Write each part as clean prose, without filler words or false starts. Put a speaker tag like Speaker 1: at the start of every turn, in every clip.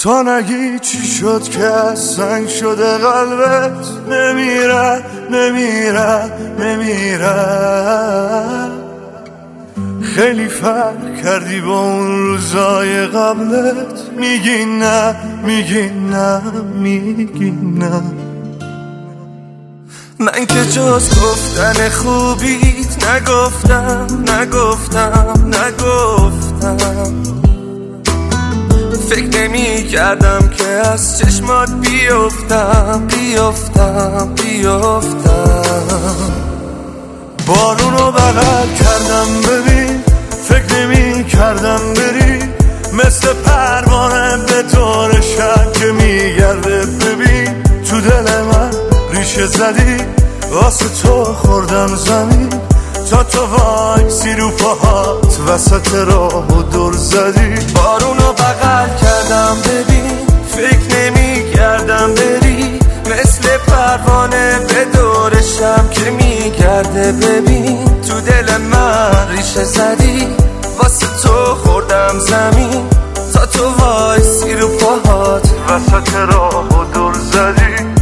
Speaker 1: تا نگی چی شد که از سنگ شده قلبت نمیره نمیره نمیره. خیلی فرق کردی با اون روزای قبلت. میگی نه میگی نه میگی نه. من که جز گفتن خوبیت نگفتم نگفتم نگفتم. فکر نمی کردم که از چشمات بیفتم بیفتم بیفتم. بارونو بغل کردم ببین، فکر نمی کردم بری. مثل پروانه به طور شب که میگرده ببین. تو دل من ریشه زدی، واسه تو خوردم زمین. تا تو وایسی رو پاهات وسط راه و دور زدی. بارونو بغل کردم ببین، فکر نمی کردم بری. مثل پروانه به دور شب که میگرده ببین. تو دل من ریشه زدی، واسه تو خوردم زمین. تا تو وایسی رو پاهات وسط راه و دور زدی.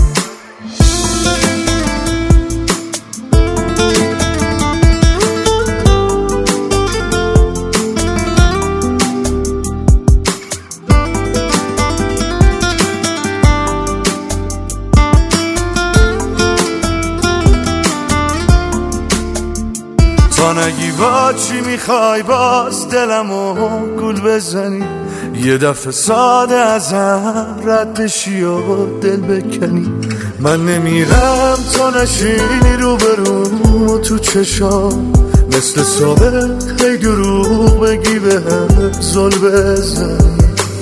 Speaker 1: تا نگی با چی میخوای باز دلمو گول بزنی. یه دفعه ساده ازم رد بشی و دل بکنی. من نمیرم تا نشینی رو بروم و تو چشام. مثل سابق هی دروغ بگی بهم زل بزنی.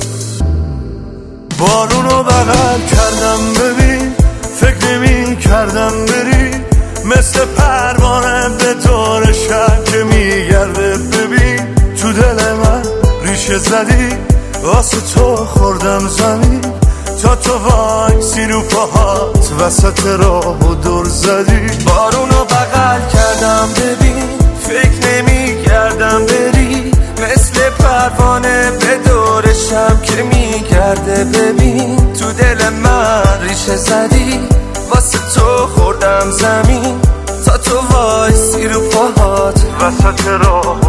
Speaker 1: بارونو بغل کردم ببین، فکر نمی کردم بری. مثل پروانه به طور شب که میگرده ببین. تو دل من ریشه زدی، واسه تو خوردم زمین. تا تو وایسی رو پاهات وسط راه و دور زدی. بارونو بغل کردم ببین، فکر نمی کردم بری. مثل پروانه به دور شب که میگرده ببین. تو دل من ریشه زدی، واسه تو خوردم زمین. تا تو وایسی رو پاهات وسط راه